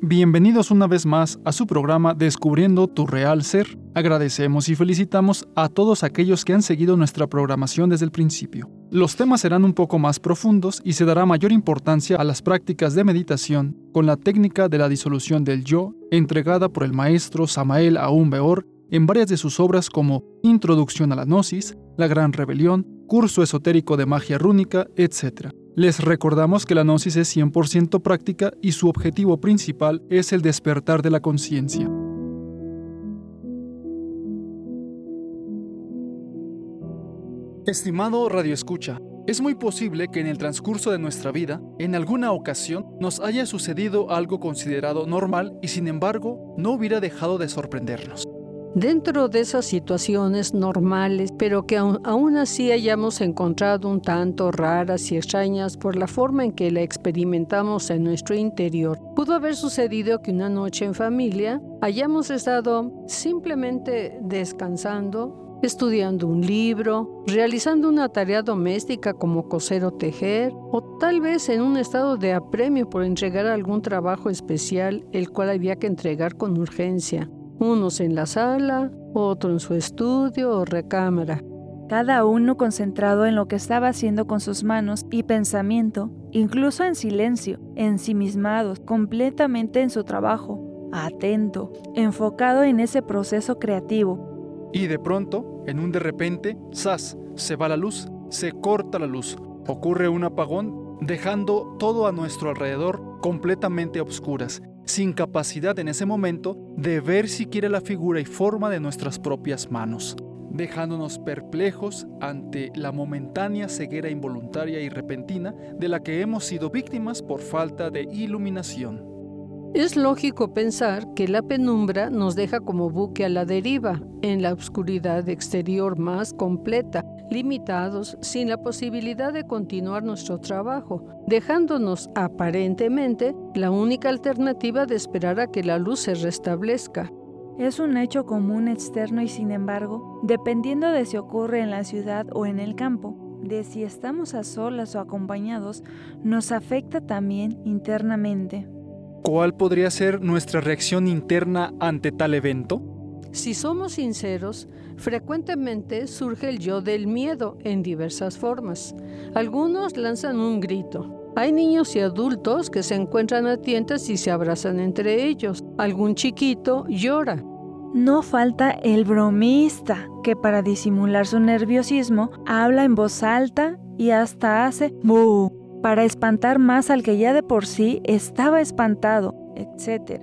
Bienvenidos una vez más a su programa Descubriendo tu Real Ser. Agradecemos y felicitamos a todos aquellos que han seguido nuestra programación desde el principio. Los temas serán un poco más profundos y se dará mayor importancia a las prácticas de meditación con la técnica de la disolución del yo, entregada por el maestro Samael Aun Weor en varias de sus obras como Introducción a la Gnosis, La Gran Rebelión, Curso Esotérico de Magia Rúnica, etc. Les recordamos que la Gnosis es 100% práctica y su objetivo principal es el despertar de la conciencia. Estimado radioescucha, es muy posible que en el transcurso de nuestra vida, en alguna ocasión, nos haya sucedido algo considerado normal y sin embargo no hubiera dejado de sorprendernos. Dentro de esas situaciones normales, pero que aún así hayamos encontrado un tanto raras y extrañas por la forma en que la experimentamos en nuestro interior, pudo haber sucedido que una noche en familia hayamos estado simplemente descansando, estudiando un libro, realizando una tarea doméstica como coser o tejer, o tal vez en un estado de apremio por entregar algún trabajo especial el cual había que entregar con urgencia. Unos en la sala, otro en su estudio o recámara. Cada uno concentrado en lo que estaba haciendo con sus manos y pensamiento, incluso en silencio, ensimismados, completamente en su trabajo, atento, enfocado en ese proceso creativo. Y de pronto, en un de repente, ¡zas!, se va la luz, se corta la luz, ocurre un apagón, dejando todo a nuestro alrededor completamente a oscuras, sin capacidad en ese momento de ver siquiera la figura y forma de nuestras propias manos, dejándonos perplejos ante la momentánea ceguera involuntaria y repentina de la que hemos sido víctimas por falta de iluminación. Es lógico pensar que la penumbra nos deja como buque a la deriva, en la oscuridad exterior más completa, limitados, sin la posibilidad de continuar nuestro trabajo, dejándonos aparentemente la única alternativa de esperar a que la luz se restablezca. Es un hecho común externo y sin embargo, dependiendo de si ocurre en la ciudad o en el campo, de si estamos a solas o acompañados, nos afecta también internamente. ¿Cuál podría ser nuestra reacción interna ante tal evento? Si somos sinceros, frecuentemente surge el yo del miedo en diversas formas. Algunos lanzan un grito. Hay niños y adultos que se encuentran a tientas y se abrazan entre ellos. Algún chiquito llora. No falta el bromista, que para disimular su nerviosismo habla en voz alta y hasta hace ¡mu!, para espantar más al que ya de por sí estaba espantado, etc.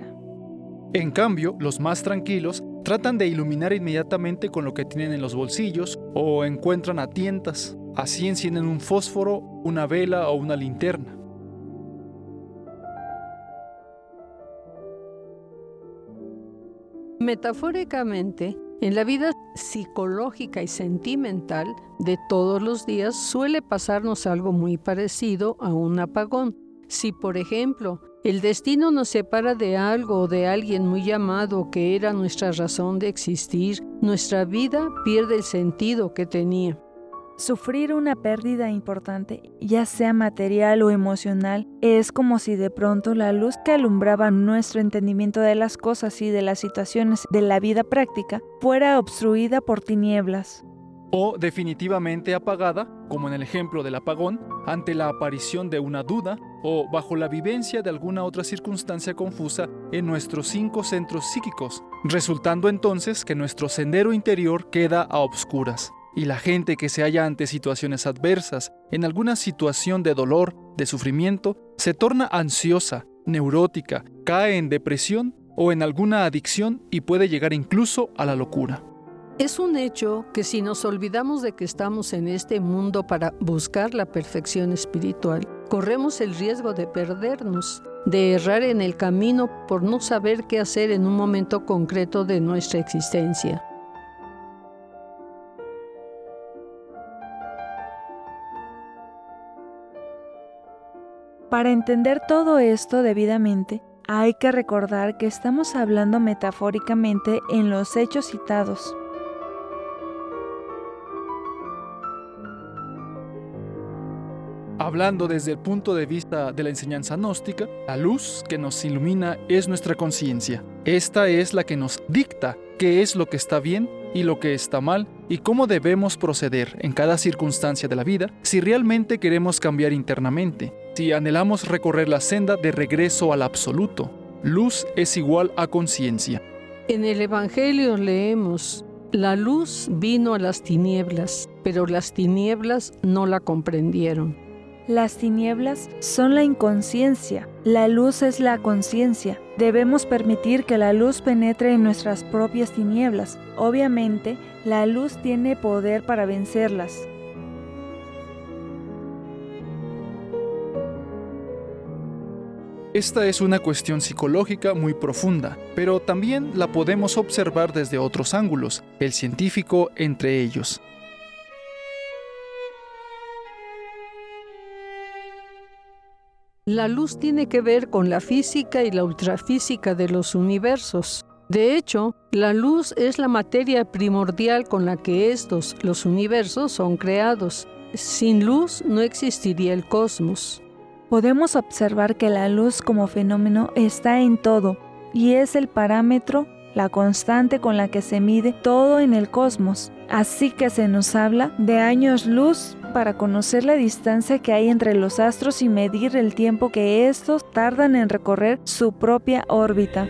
En cambio, los más tranquilos tratan de iluminar inmediatamente con lo que tienen en los bolsillos o encuentran a tientas. Así encienden un fósforo, una vela o una linterna. Metafóricamente, en la vida psicológica y sentimental de todos los días suele pasarnos algo muy parecido a un apagón. Si, por ejemplo, el destino nos separa de algo o de alguien muy amado que era nuestra razón de existir, nuestra vida pierde el sentido que tenía. Sufrir una pérdida importante, ya sea material o emocional, es como si de pronto la luz que alumbraba nuestro entendimiento de las cosas y de las situaciones de la vida práctica fuera obstruida por tinieblas. O definitivamente apagada, como en el ejemplo del apagón, ante la aparición de una duda o bajo la vivencia de alguna otra circunstancia confusa en nuestros 5 centros psíquicos, resultando entonces que nuestro sendero interior queda a obscuras. Y la gente que se halla ante situaciones adversas, en alguna situación de dolor, de sufrimiento, se torna ansiosa, neurótica, cae en depresión o en alguna adicción y puede llegar incluso a la locura. Es un hecho que si nos olvidamos de que estamos en este mundo para buscar la perfección espiritual, corremos el riesgo de perdernos, de errar en el camino por no saber qué hacer en un momento concreto de nuestra existencia. Para entender todo esto debidamente, hay que recordar que estamos hablando metafóricamente en los hechos citados. Hablando desde el punto de vista de la enseñanza gnóstica, la luz que nos ilumina es nuestra conciencia. Esta es la que nos dicta qué es lo que está bien y lo que está mal y cómo debemos proceder en cada circunstancia de la vida si realmente queremos cambiar internamente, si anhelamos recorrer la senda de regreso al absoluto. Luz es igual a conciencia. En el Evangelio leemos: la luz vino a las tinieblas, pero las tinieblas no la comprendieron. Las tinieblas son la inconsciencia, la luz es la conciencia. Debemos permitir que la luz penetre en nuestras propias tinieblas. Obviamente, la luz tiene poder para vencerlas. Esta es una cuestión psicológica muy profunda, pero también la podemos observar desde otros ángulos, el científico entre ellos. La luz tiene que ver con la física y la ultrafísica de los universos. De hecho, la luz es la materia primordial con la que los universos, son creados. Sin luz no existiría el cosmos. Podemos observar que la luz como fenómeno está en todo y es el parámetro, la constante con la que se mide todo en el cosmos. Así que se nos habla de años luz para conocer la distancia que hay entre los astros y medir el tiempo que estos tardan en recorrer su propia órbita.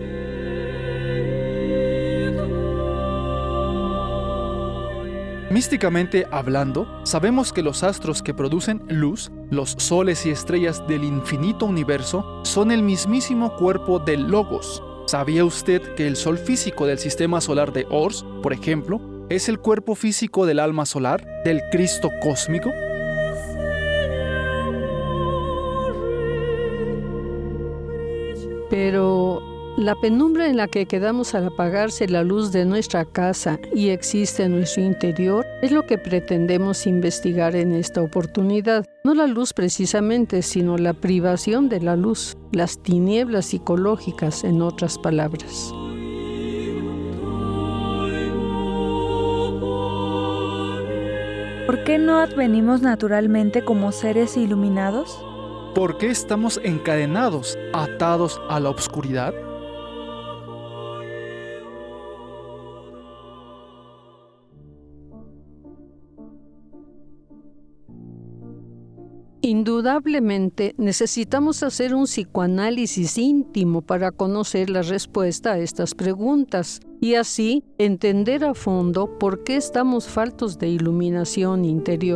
Místicamente hablando, sabemos que los astros que producen luz, los soles y estrellas del infinito universo, son el mismísimo cuerpo del Logos. ¿Sabía usted que el sol físico del sistema solar de Ors, por ejemplo, es el cuerpo físico del alma solar, del Cristo cósmico? Pero la penumbra en la que quedamos al apagarse la luz de nuestra casa y existe en nuestro interior es lo que pretendemos investigar en esta oportunidad. No la luz precisamente, sino la privación de la luz, las tinieblas psicológicas, en otras palabras. ¿Por qué no advenimos naturalmente como seres iluminados? ¿Por qué estamos encadenados, atados a la oscuridad? Indudablemente necesitamos hacer un psicoanálisis íntimo para conocer la respuesta a estas preguntas y así entender a fondo por qué estamos faltos de iluminación interior.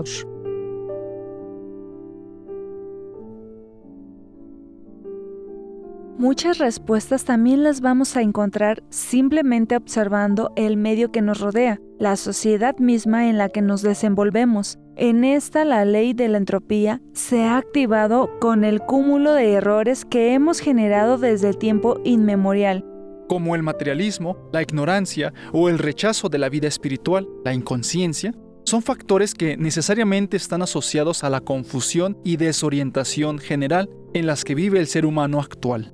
Muchas respuestas también las vamos a encontrar simplemente observando el medio que nos rodea, la sociedad misma en la que nos desenvolvemos. En esta, la ley de la entropía se ha activado con el cúmulo de errores que hemos generado desde el tiempo inmemorial. Como el materialismo, la ignorancia o el rechazo de la vida espiritual, la inconsciencia, son factores que necesariamente están asociados a la confusión y desorientación general en las que vive el ser humano actual.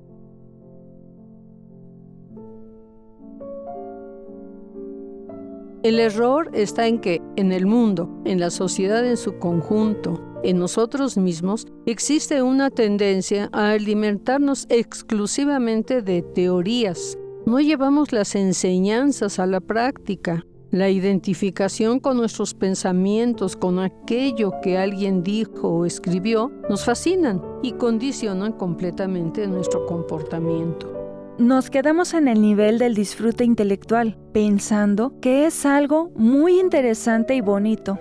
El error está en que, en el mundo, en la sociedad en su conjunto, en nosotros mismos, existe una tendencia a alimentarnos exclusivamente de teorías. No llevamos las enseñanzas a la práctica. La identificación con nuestros pensamientos, con aquello que alguien dijo o escribió, nos fascinan y condicionan completamente nuestro comportamiento. Nos quedamos en el nivel del disfrute intelectual, pensando que es algo muy interesante y bonito.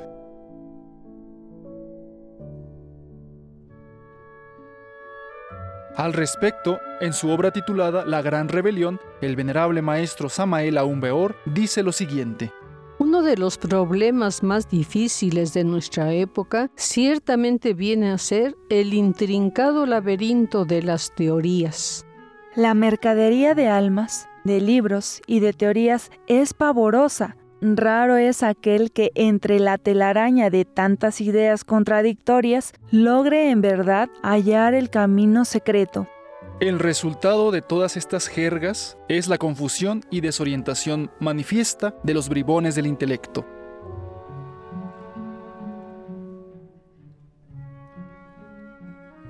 Al respecto, en su obra titulada La Gran Rebelión, el venerable maestro Samael Aun Weor dice lo siguiente: Uno de los problemas más difíciles de nuestra época ciertamente viene a ser el intrincado laberinto de las teorías. La mercadería de almas, de libros y de teorías es pavorosa. Raro es aquel que entre la telaraña de tantas ideas contradictorias logre en verdad hallar el camino secreto. El resultado de todas estas jergas es la confusión y desorientación manifiesta de los bribones del intelecto.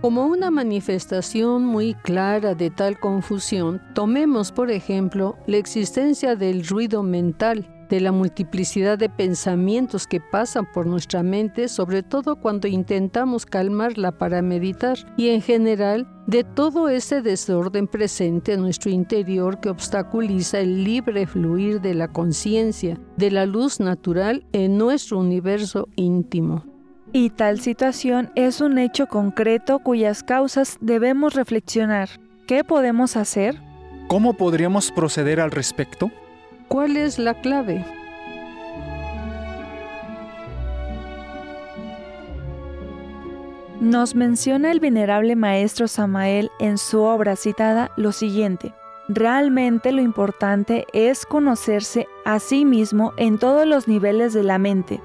Como una manifestación muy clara de tal confusión, tomemos, por ejemplo, la existencia del ruido mental, de la multiplicidad de pensamientos que pasan por nuestra mente, sobre todo cuando intentamos calmarla para meditar, y en general, de todo ese desorden presente en nuestro interior que obstaculiza el libre fluir de la conciencia, de la luz natural en nuestro universo íntimo. Y tal situación es un hecho concreto cuyas causas debemos reflexionar. ¿Qué podemos hacer? ¿Cómo podríamos proceder al respecto? ¿Cuál es la clave? Nos menciona el venerable maestro Samael en su obra citada lo siguiente: realmente lo importante es conocerse a sí mismo en todos los niveles de la mente.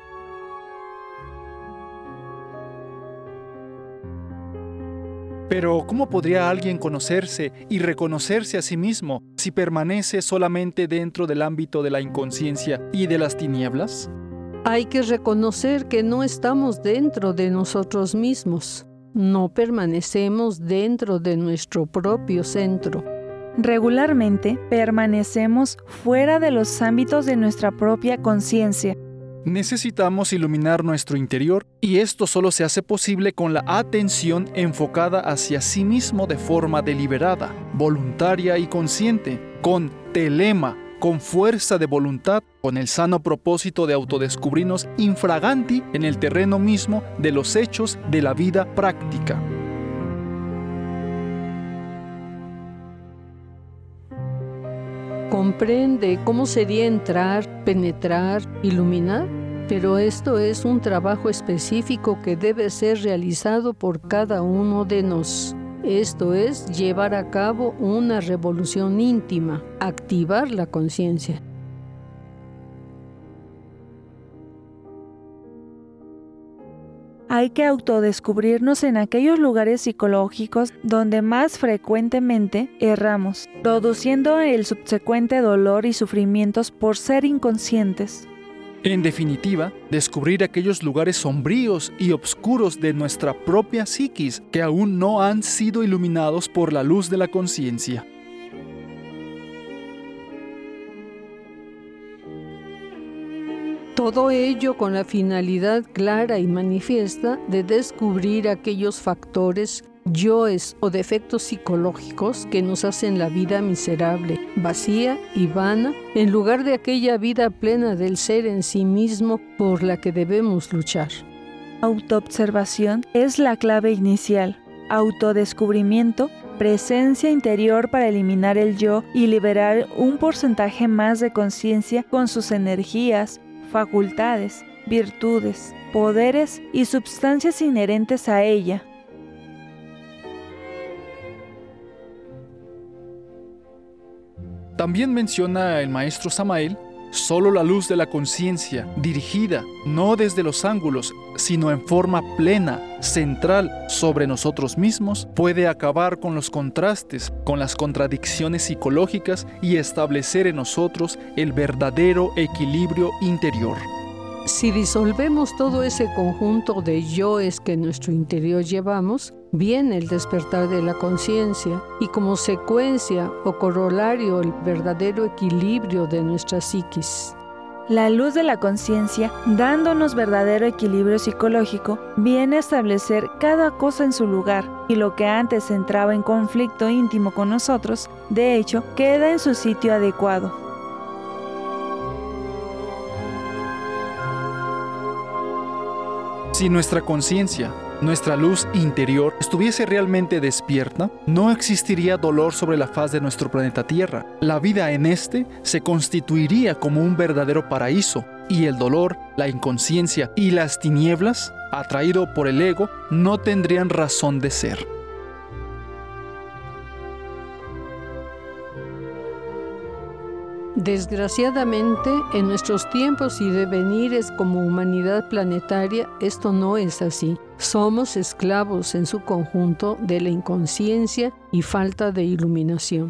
Pero, ¿cómo podría alguien conocerse y reconocerse a sí mismo si permanece solamente dentro del ámbito de la inconsciencia y de las tinieblas? Hay que reconocer que no estamos dentro de nosotros mismos. No permanecemos dentro de nuestro propio centro. Regularmente permanecemos fuera de los ámbitos de nuestra propia conciencia. Necesitamos iluminar nuestro interior y esto solo se hace posible con la atención enfocada hacia sí mismo de forma deliberada, voluntaria y consciente, con telema, con fuerza de voluntad, con el sano propósito de autodescubrirnos infraganti en el terreno mismo de los hechos de la vida práctica. ¿Comprende cómo sería entrar, penetrar, iluminar? Pero esto es un trabajo específico que debe ser realizado por cada uno de nosotros. Esto es llevar a cabo una revolución íntima, activar la conciencia. Hay que autodescubrirnos en aquellos lugares psicológicos donde más frecuentemente erramos, produciendo el subsecuente dolor y sufrimientos por ser inconscientes. En definitiva, descubrir aquellos lugares sombríos y oscuros de nuestra propia psiquis que aún no han sido iluminados por la luz de la conciencia. Todo ello con la finalidad clara y manifiesta de descubrir aquellos factores, yoes o defectos psicológicos que nos hacen la vida miserable, vacía y vana, en lugar de aquella vida plena del ser en sí mismo por la que debemos luchar. Autoobservación es la clave inicial. Autodescubrimiento, presencia interior para eliminar el yo y liberar un porcentaje más de conciencia con sus energías, facultades, virtudes, poderes y substancias inherentes a ella. También menciona el maestro Samael, solo la luz de la conciencia, dirigida no desde los ángulos, sino en forma plena, central sobre nosotros mismos, puede acabar con los contrastes, con las contradicciones psicológicas y establecer en nosotros el verdadero equilibrio interior. Si disolvemos todo ese conjunto de yoes que en nuestro interior llevamos, viene el despertar de la conciencia y como secuencia o corolario el verdadero equilibrio de nuestra psiquis. La luz de la conciencia, dándonos verdadero equilibrio psicológico, viene a establecer cada cosa en su lugar y lo que antes entraba en conflicto íntimo con nosotros, de hecho, queda en su sitio adecuado. Si nuestra conciencia, nuestra luz interior, estuviese realmente despierta, no existiría dolor sobre la faz de nuestro planeta Tierra. La vida en este se constituiría como un verdadero paraíso, y el dolor, la inconsciencia y las tinieblas, atraído por el ego, no tendrían razón de ser. Desgraciadamente, en nuestros tiempos y devenires como humanidad planetaria, esto no es así. Somos esclavos en su conjunto de la inconsciencia y falta de iluminación.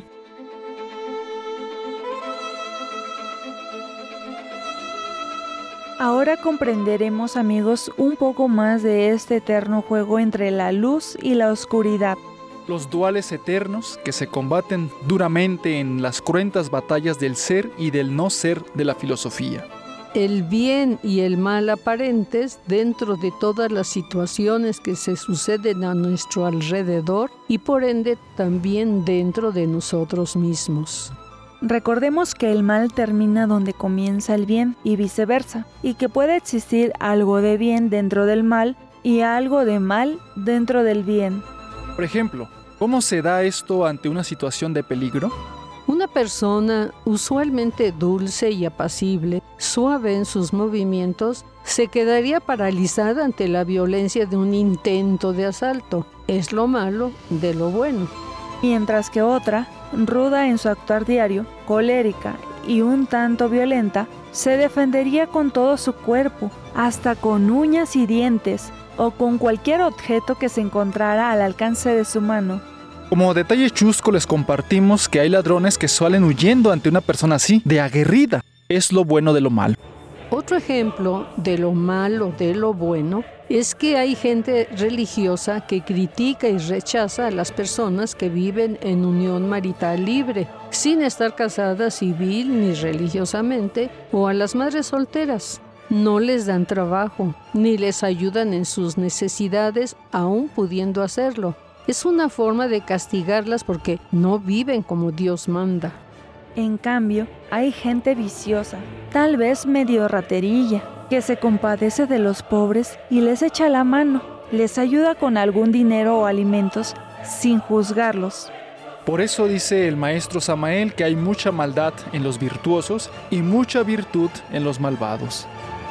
Ahora comprenderemos, amigos, un poco más de este eterno juego entre la luz y la oscuridad. Los duales eternos que se combaten duramente en las cruentas batallas del ser y del no ser de la filosofía. El bien y el mal aparentes dentro de todas las situaciones que se suceden a nuestro alrededor y por ende también dentro de nosotros mismos. Recordemos que el mal termina donde comienza el bien y viceversa, y que puede existir algo de bien dentro del mal y algo de mal dentro del bien. Por ejemplo, ¿cómo se da esto ante una situación de peligro? Una persona usualmente dulce y apacible, suave en sus movimientos, se quedaría paralizada ante la violencia de un intento de asalto. Es lo malo de lo bueno. Mientras que otra, ruda en su actuar diario, colérica y un tanto violenta, se defendería con todo su cuerpo, hasta con uñas y dientes, o con cualquier objeto que se encontrara al alcance de su mano. Como detalle chusco les compartimos que hay ladrones que salen huyendo ante una persona así, de aguerrida. Es lo bueno de lo malo. Otro ejemplo de lo malo de lo bueno es que hay gente religiosa que critica y rechaza a las personas que viven en unión marital libre, sin estar casadas civil ni religiosamente, o a las madres solteras. No les dan trabajo, ni les ayudan en sus necesidades, aún pudiendo hacerlo. Es una forma de castigarlas porque no viven como Dios manda. En cambio, hay gente viciosa, tal vez medio raterilla, que se compadece de los pobres y les echa la mano, les ayuda con algún dinero o alimentos, sin juzgarlos. Por eso dice el maestro Samael que hay mucha maldad en los virtuosos y mucha virtud en los malvados.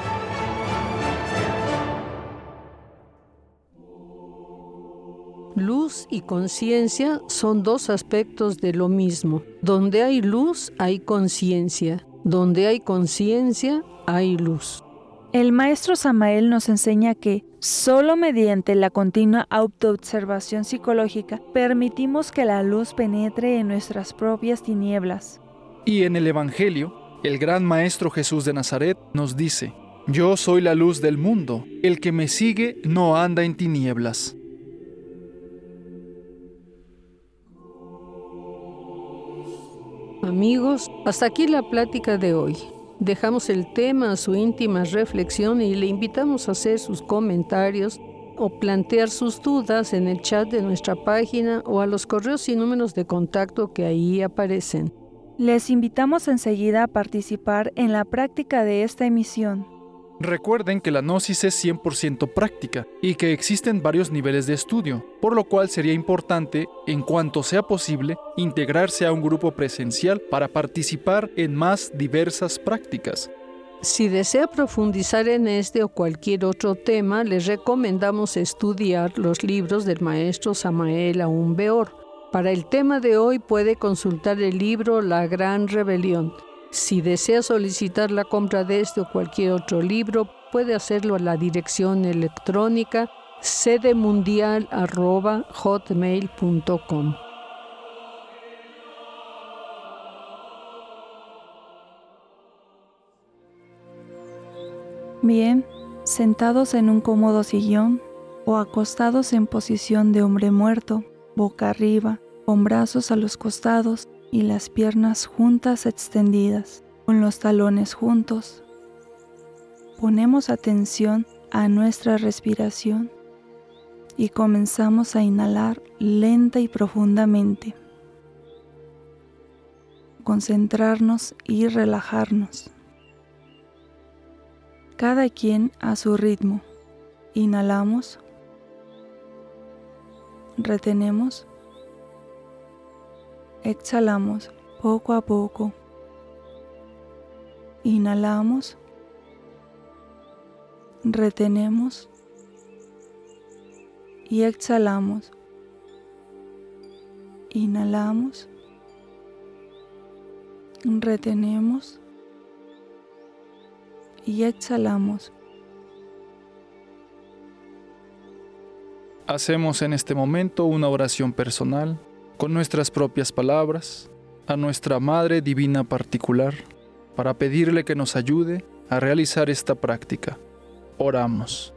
Luz y conciencia son dos aspectos de lo mismo. Donde hay luz, hay conciencia. Donde hay conciencia, hay luz. El maestro Samael nos enseña que solo mediante la continua autoobservación psicológica permitimos que la luz penetre en nuestras propias tinieblas. Y en el Evangelio, el gran maestro Jesús de Nazaret nos dice: Yo soy la luz del mundo, el que me sigue no anda en tinieblas. Amigos, hasta aquí la plática de hoy. Dejamos el tema a su íntima reflexión y le invitamos a hacer sus comentarios o plantear sus dudas en el chat de nuestra página o a los correos y números de contacto que ahí aparecen. Les invitamos enseguida a participar en la práctica de esta emisión. Recuerden que la gnosis es 100% práctica y que existen varios niveles de estudio, por lo cual sería importante, en cuanto sea posible, integrarse a un grupo presencial para participar en más diversas prácticas. Si desea profundizar en este o cualquier otro tema, les recomendamos estudiar los libros del maestro Samael Aún Weor. Para el tema de hoy puede consultar el libro La Gran Rebelión. Si desea solicitar la compra de este o cualquier otro libro, puede hacerlo a la dirección electrónica sedemundial@hotmail.com. Bien, sentados en un cómodo sillón o acostados en posición de hombre muerto, boca arriba, con brazos a los costados y las piernas juntas extendidas, con los talones juntos. Ponemos atención a nuestra respiración y comenzamos a inhalar lenta y profundamente. Concentrarnos y relajarnos. Cada quien a su ritmo. Inhalamos. Retenemos. Exhalamos poco a poco. Inhalamos. Retenemos. Y exhalamos. Inhalamos. Retenemos. Y exhalamos. Hacemos en este momento una oración personal, con nuestras propias palabras, a nuestra Madre Divina particular, para pedirle que nos ayude a realizar esta práctica. Oramos.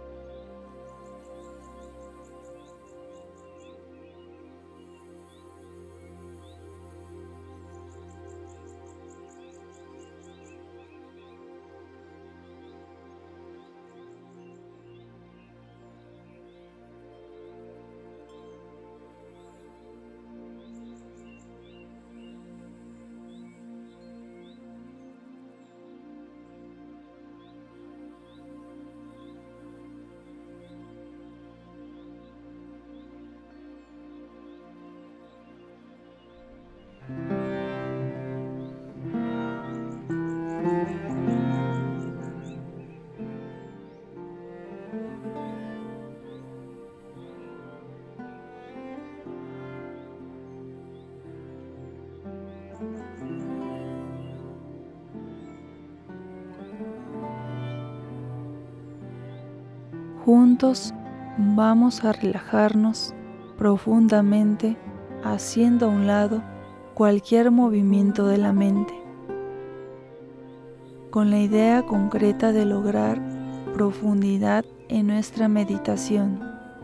Juntos vamos a relajarnos profundamente, haciendo a un lado cualquier movimiento de la mente, con la idea concreta de lograr profundidad en nuestra meditación.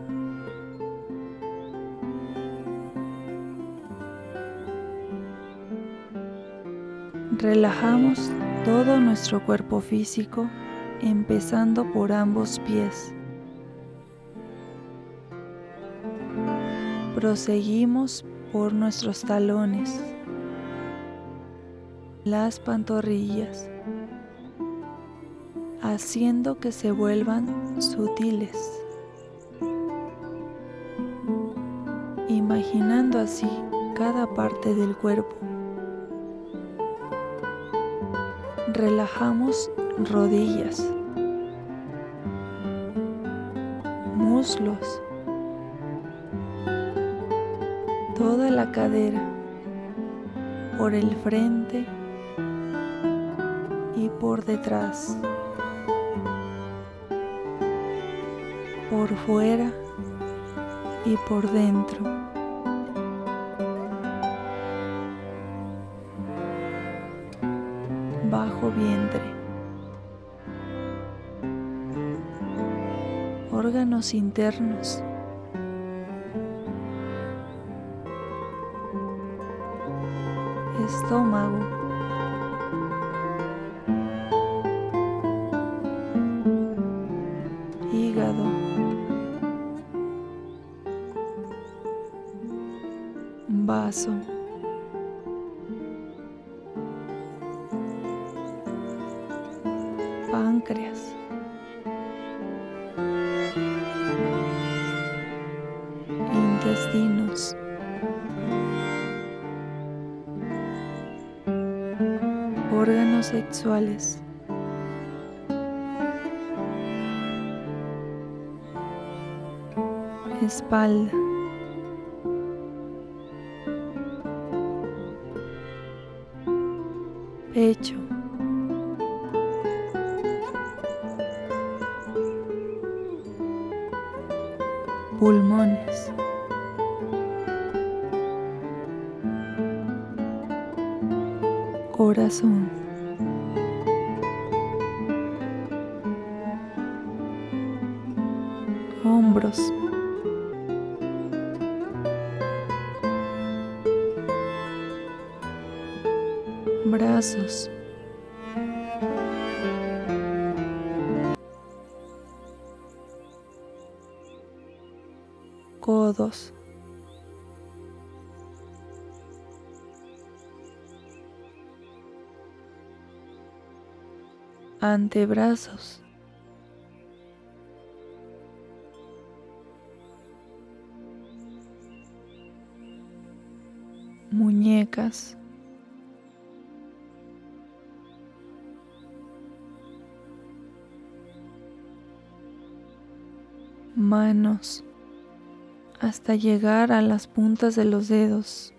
Relajamos todo nuestro cuerpo físico, empezando por ambos pies. Proseguimos por nuestros talones, las pantorrillas, haciendo que se vuelvan sutiles, imaginando así cada parte del cuerpo. Relajamos rodillas, muslos, toda la cadera, por el frente y por detrás, por fuera y por dentro. Bajo vientre, órganos internos, estómago, hígado, vaso, páncreas, intestinos, órganos sexuales, espalda, pecho, pulmones, corazón, hombros, brazos, codos, antebrazos, muñecas, manos, hasta llegar a las puntas de los dedos.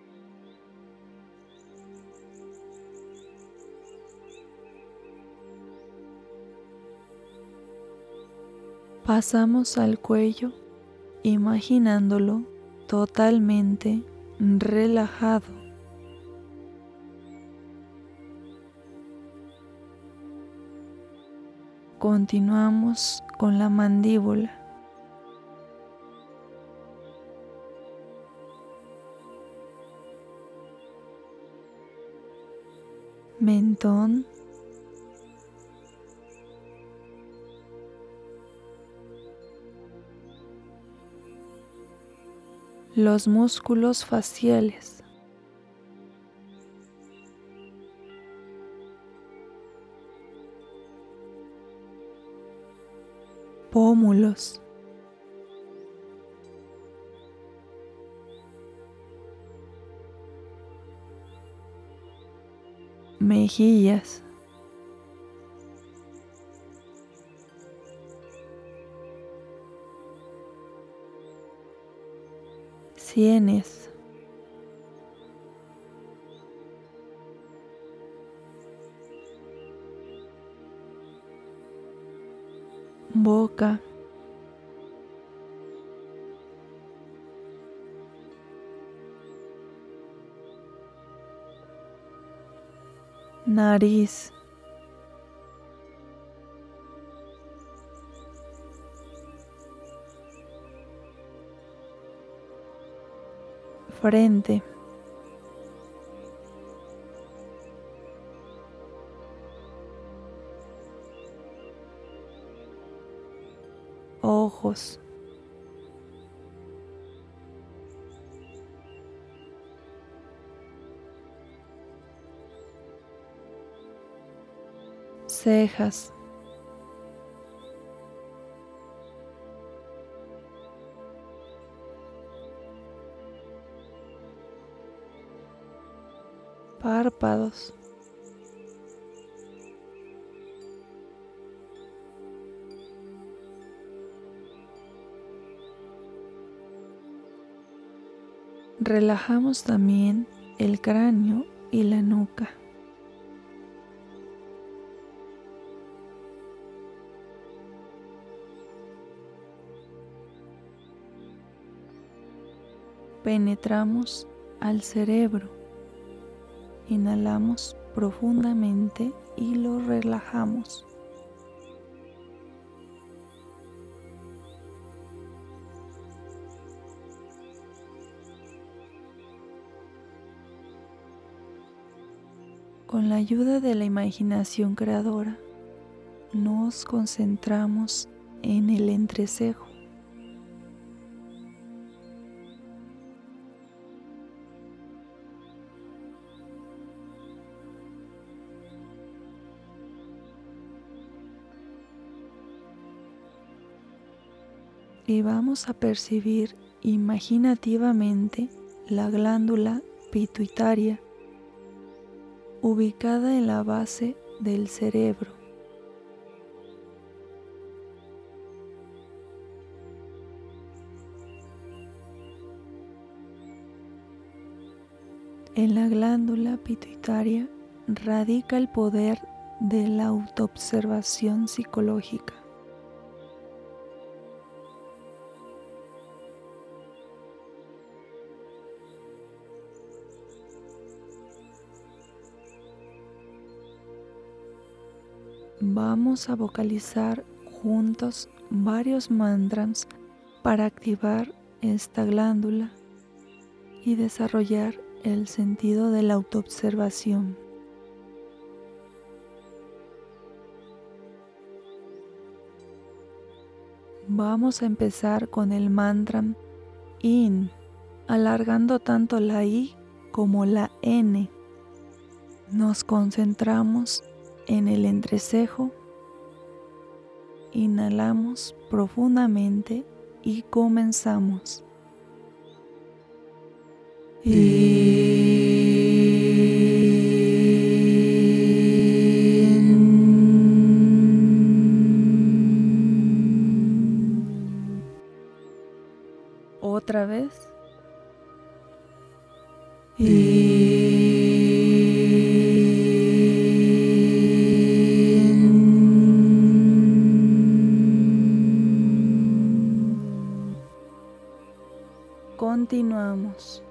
Pasamos al cuello, imaginándolo totalmente relajado. Continuamos con la mandíbula. Mentón. Los músculos faciales. Pómulos. Mejillas. Sienes. Boca. Nariz. Frente. Ojos. Cejas. Párpados. Relajamos también el cráneo y la nuca. Penetramos al cerebro. Inhalamos profundamente y lo relajamos. Con la ayuda de la imaginación creadora, nos concentramos en el entrecejo. Y vamos a percibir imaginativamente la glándula pituitaria ubicada en la base del cerebro. En la glándula pituitaria radica el poder de la autoobservación psicológica. Vamos a vocalizar juntos varios mantras para activar esta glándula y desarrollar el sentido de la autoobservación. Vamos a empezar con el mantra IN, alargando tanto la I como la N. Nos concentramos en el entrecejo, inhalamos profundamente y comenzamos. Otra vez. Continuamos.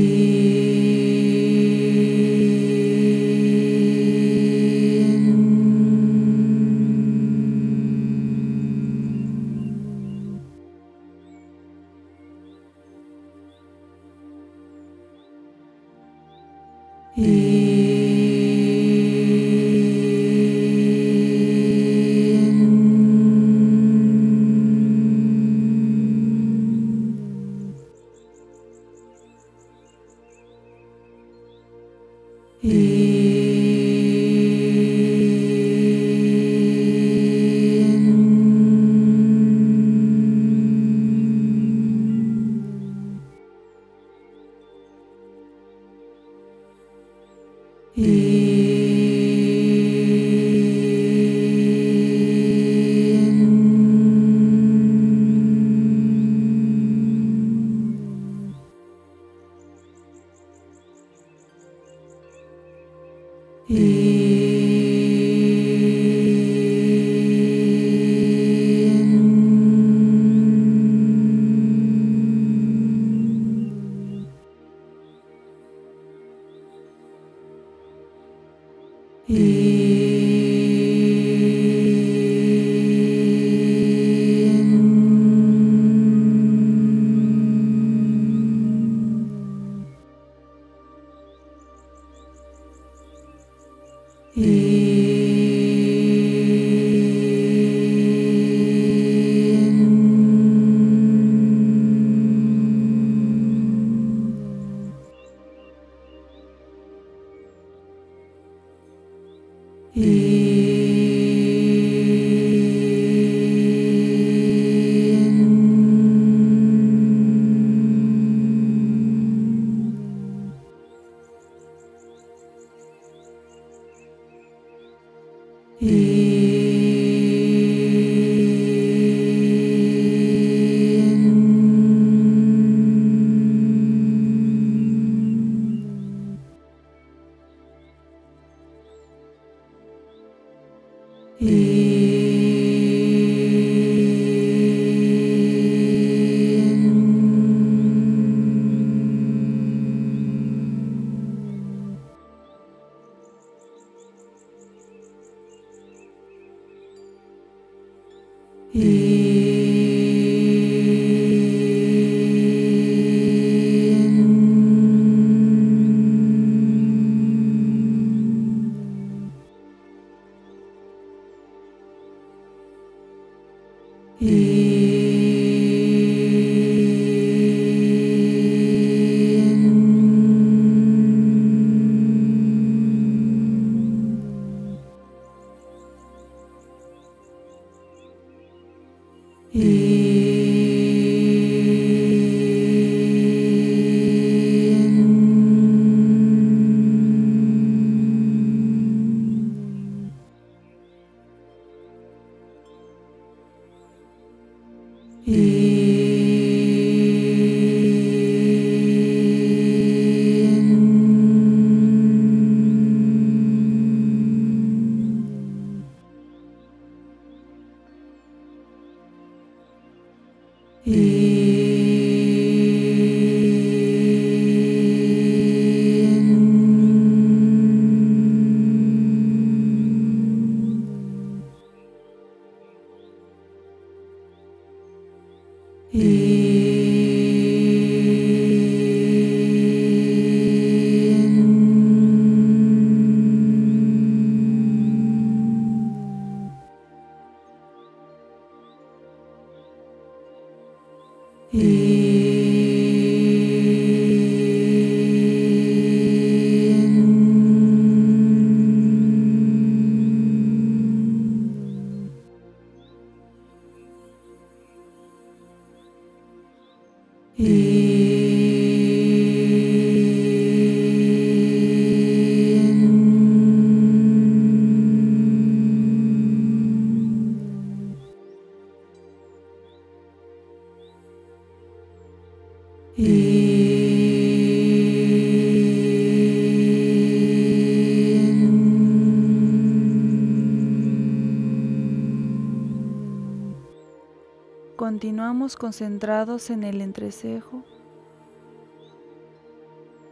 Continuamos concentrados en el entrecejo,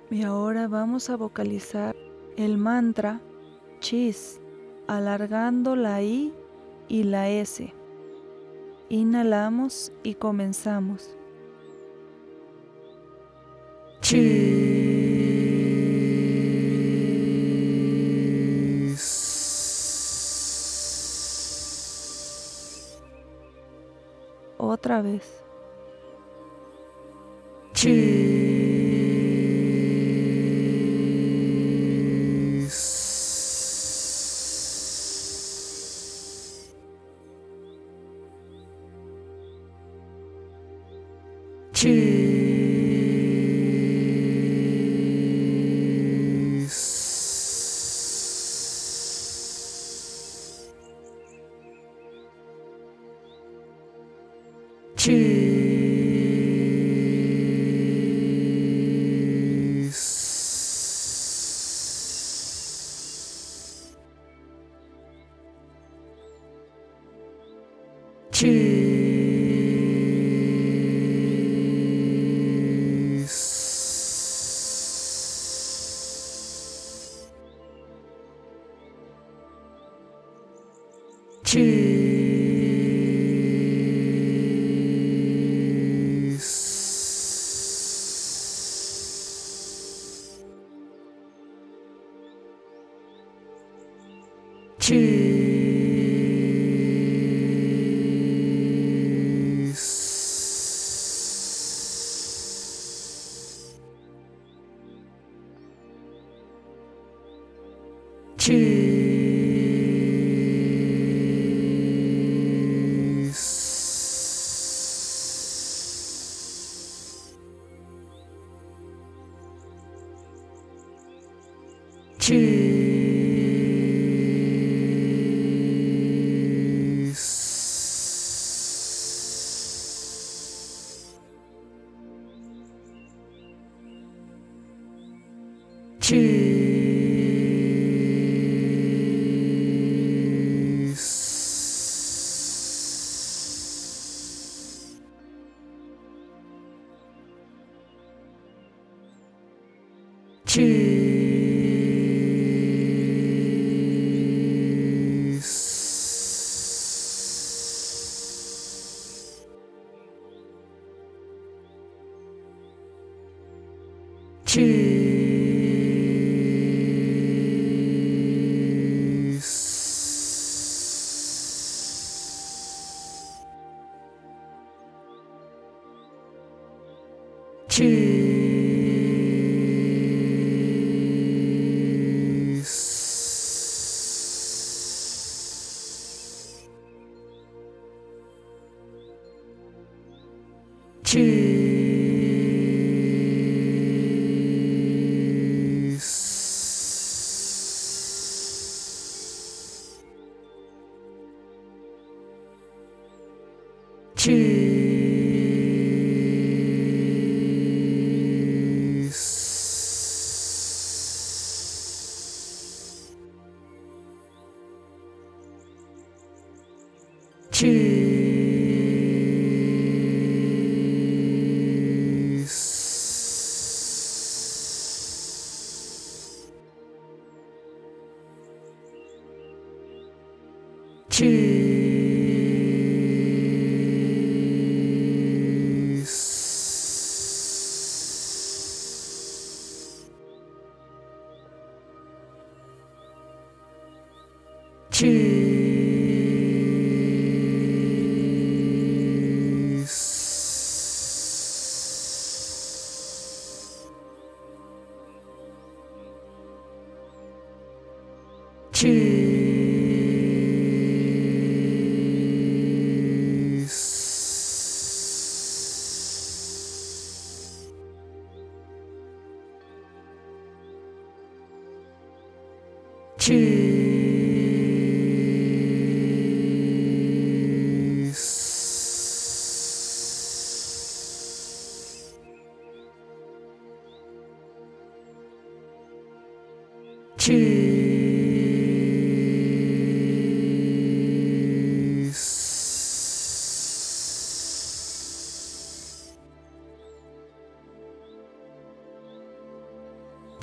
Y ahora vamos a vocalizar el mantra Chis, alargando la I y la S. Inhalamos y comenzamos. Otra vez.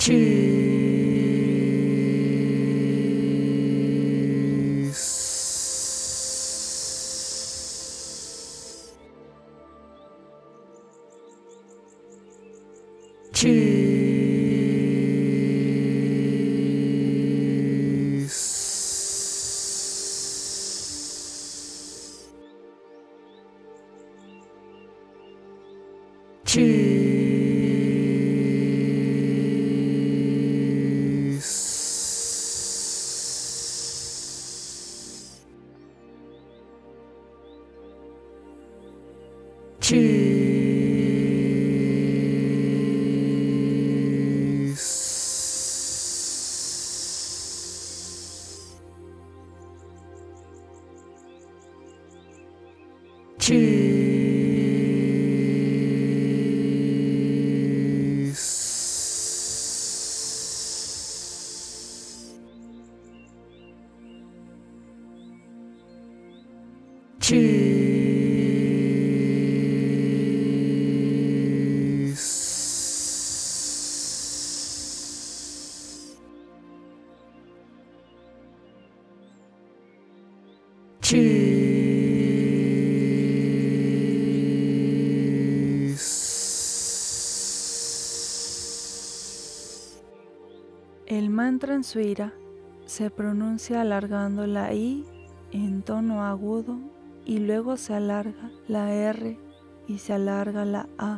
El mantra en su ira se pronuncia alargando la I en tono agudo y luego se alarga la R y se alarga la A.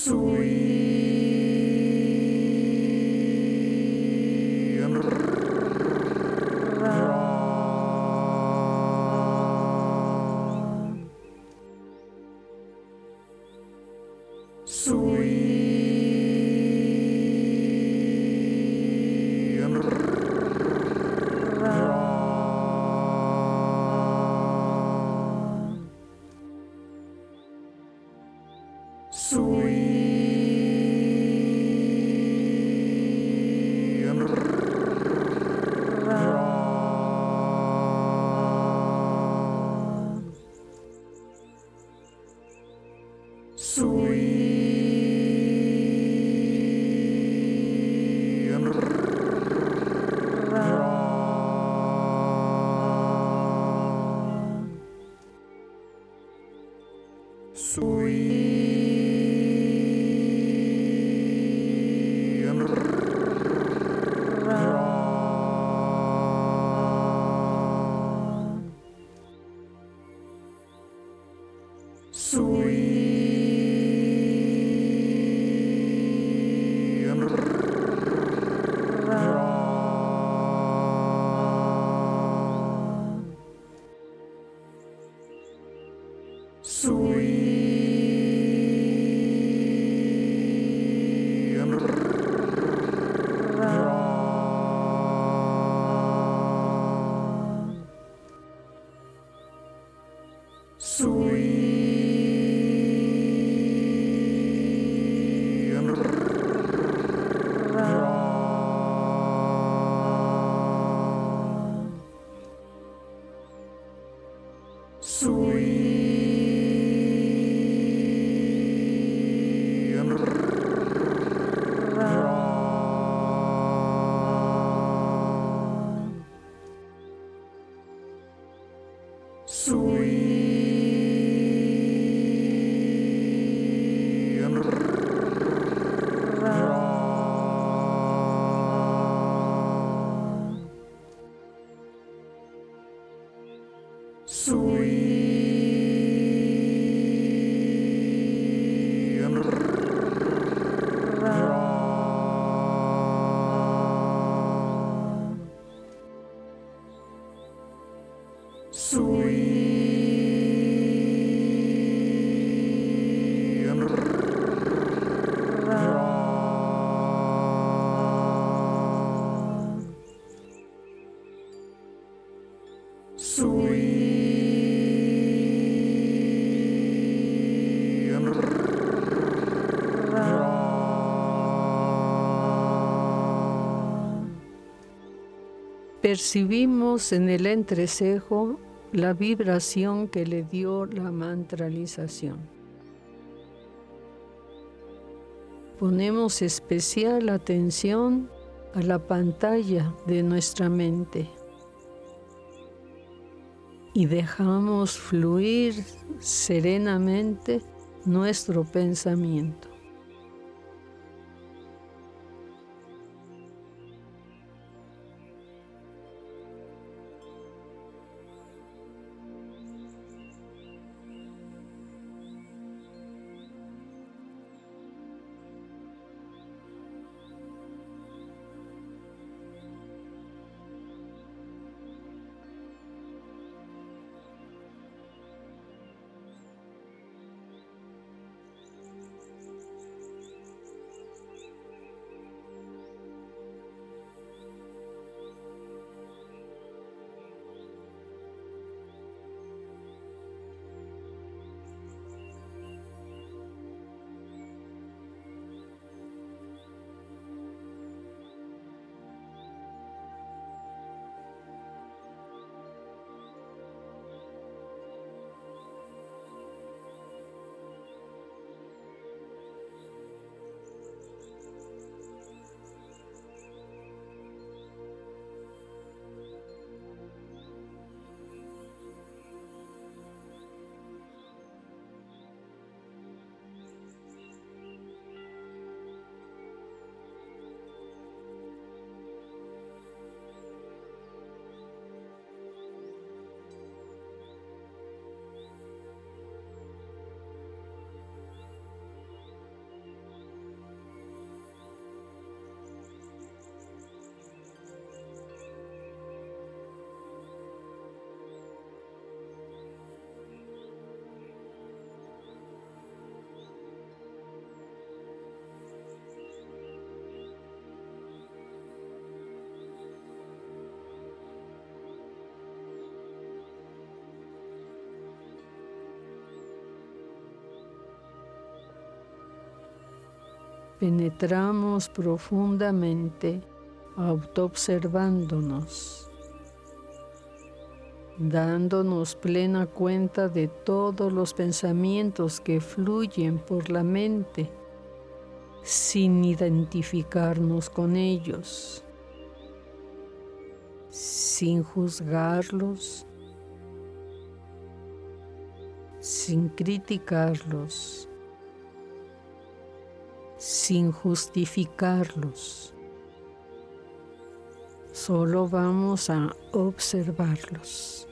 Percibimos en el entrecejo la vibración que le dio la mantralización. Ponemos especial atención a la pantalla de nuestra mente y dejamos fluir serenamente nuestro pensamiento. Penetramos profundamente, autoobservándonos, dándonos plena cuenta de todos los pensamientos que fluyen por la mente, sin identificarnos con ellos, sin juzgarlos, sin criticarlos, sin justificarlos. Solo vamos a observarlos.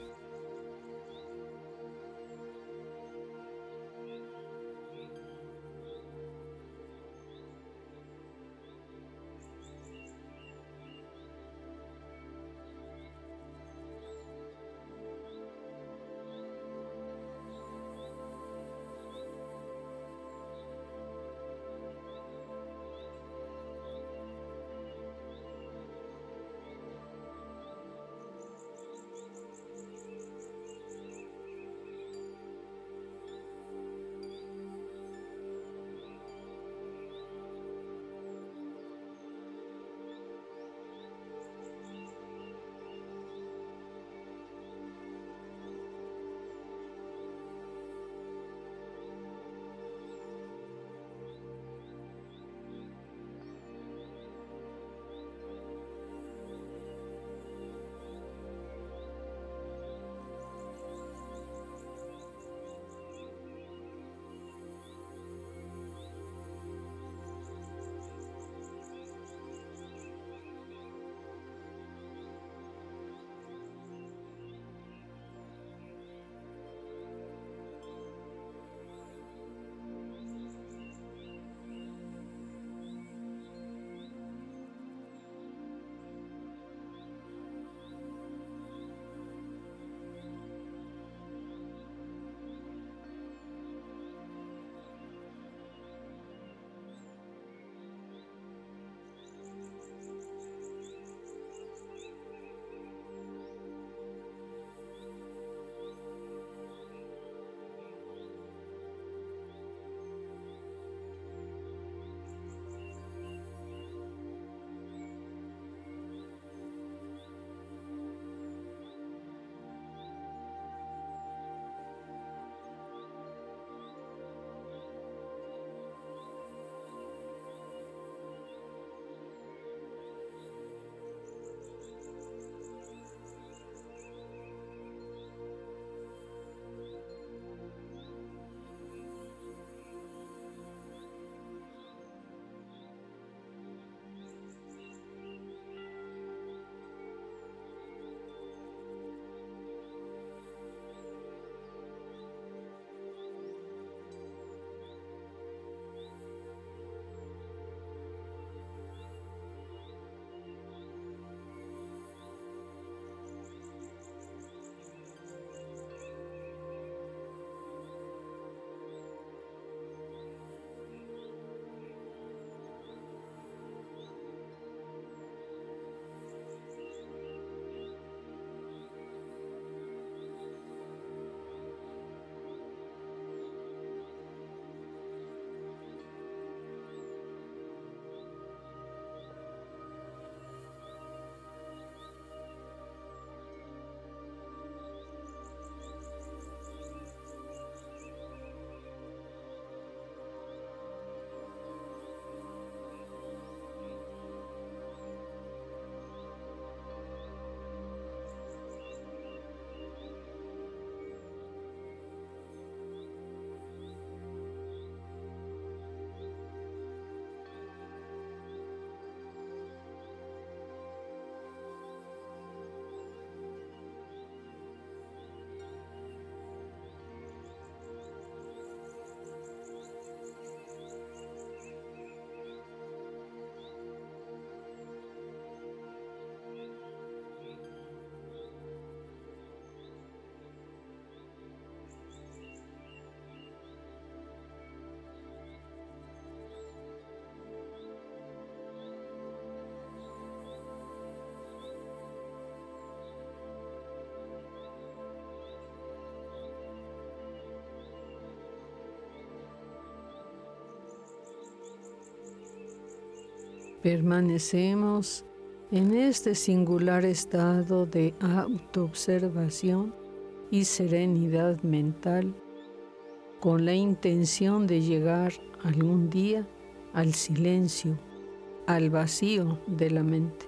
Permanecemos en este singular estado de autoobservación y serenidad mental con la intención de llegar algún día al silencio, al vacío de la mente.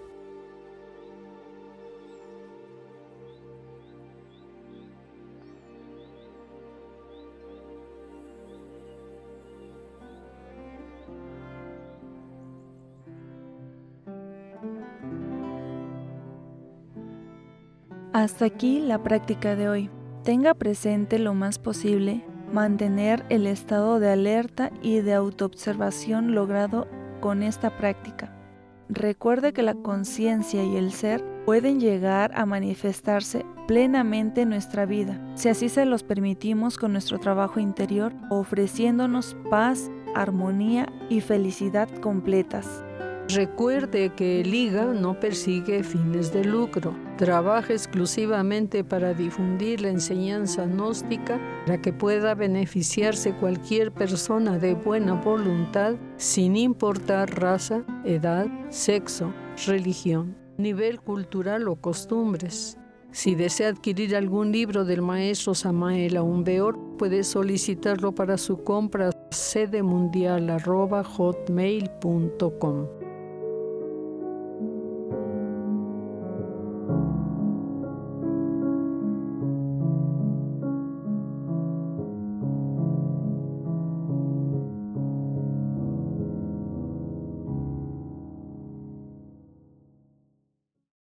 Hasta aquí la práctica de hoy. Tenga presente lo más posible mantener el estado de alerta y de autoobservación logrado con esta práctica. Recuerde que la conciencia y el ser pueden llegar a manifestarse plenamente en nuestra vida, si así se los permitimos con nuestro trabajo interior, ofreciéndonos paz, armonía y felicidad completas. Recuerde que el IGA no persigue fines de lucro, trabaja exclusivamente para difundir la enseñanza gnóstica para que pueda beneficiarse cualquier persona de buena voluntad sin importar raza, edad, sexo, religión, nivel cultural o costumbres. Si desea adquirir algún libro del maestro Samael Aun Weor, puede solicitarlo para su compra a sedemundial@hotmail.com.